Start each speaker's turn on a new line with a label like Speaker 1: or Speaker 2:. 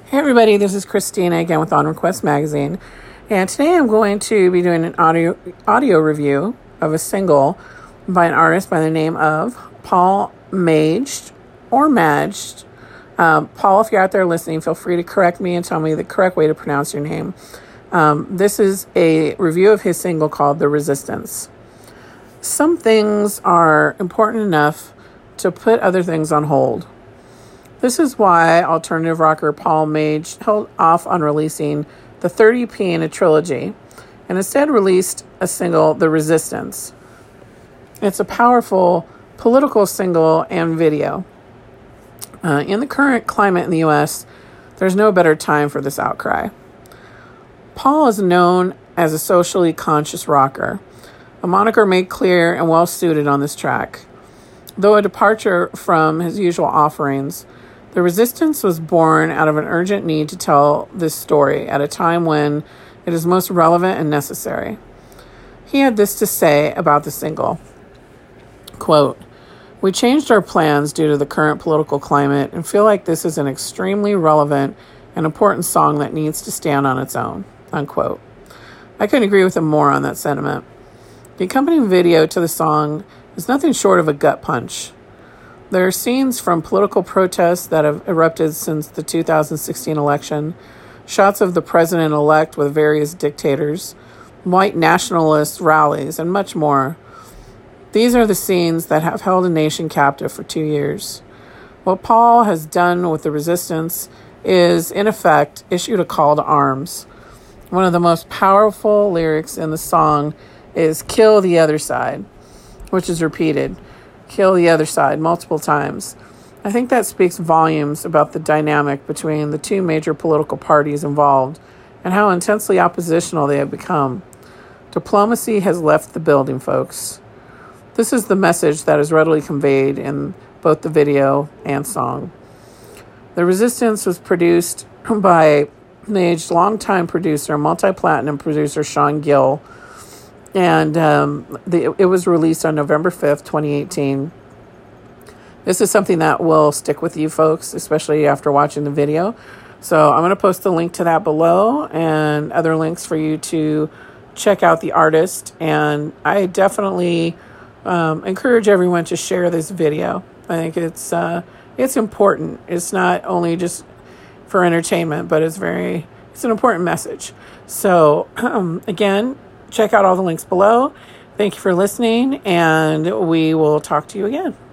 Speaker 1: Hey everybody, this is Christina again with On Request Magazine, and today I'm going to be doing an audio review of a single by an artist by the name of Paul Maged or Maged. Paul, if you're out there listening, feel free to correct me and tell me the correct way to pronounce your name. This is a review of his single called The Resistance. Some things are important enough to put other things on hold. This is why alternative rocker Paul Maged held off on releasing the third EP in a trilogy and instead released a single, The Resistance. It's a powerful political single and video. In the current climate in the U.S., there's no better time for this outcry. Paul is known as a socially conscious rocker, a moniker made clear and well-suited on this track. Though a departure from his usual offerings, The Resistance was born out of an urgent need to tell this story at a time when it is most relevant and necessary. He had this to say about the single. Quote, "We changed our plans due to the current political climate and feel like this is an extremely relevant and important song that needs to stand on its own." Unquote. I couldn't agree with him more on that sentiment. The accompanying video to the song is nothing short of a gut punch. There are scenes from political protests that have erupted since the 2016 election, shots of the president-elect with various dictators, white nationalist rallies, and much more. These are the scenes that have held a nation captive for 2 years. What Paul has done with The Resistance is, in effect, issued a call to arms. One of the most powerful lyrics in the song is "Kill the other side," which is repeated. Kill the other side multiple times. I think that speaks volumes about the dynamic between the two major political parties involved and how intensely oppositional they have become. Diplomacy has left the building, folks. This is the message that is readily conveyed in both the video and song. The Resistance was produced by Maged's longtime producer, multi-platinum producer Sean Gill, and it was released on November 5th, 2018. This is something that will stick with you folks, especially after watching the video. So I'm going to post the link to that below and other links for you to check out the artist. And I definitely encourage everyone to share this video. I think it's important. It's not only just for entertainment, but it's an important message. So again, check out all the links below. Thank you for listening, and we will talk to you again.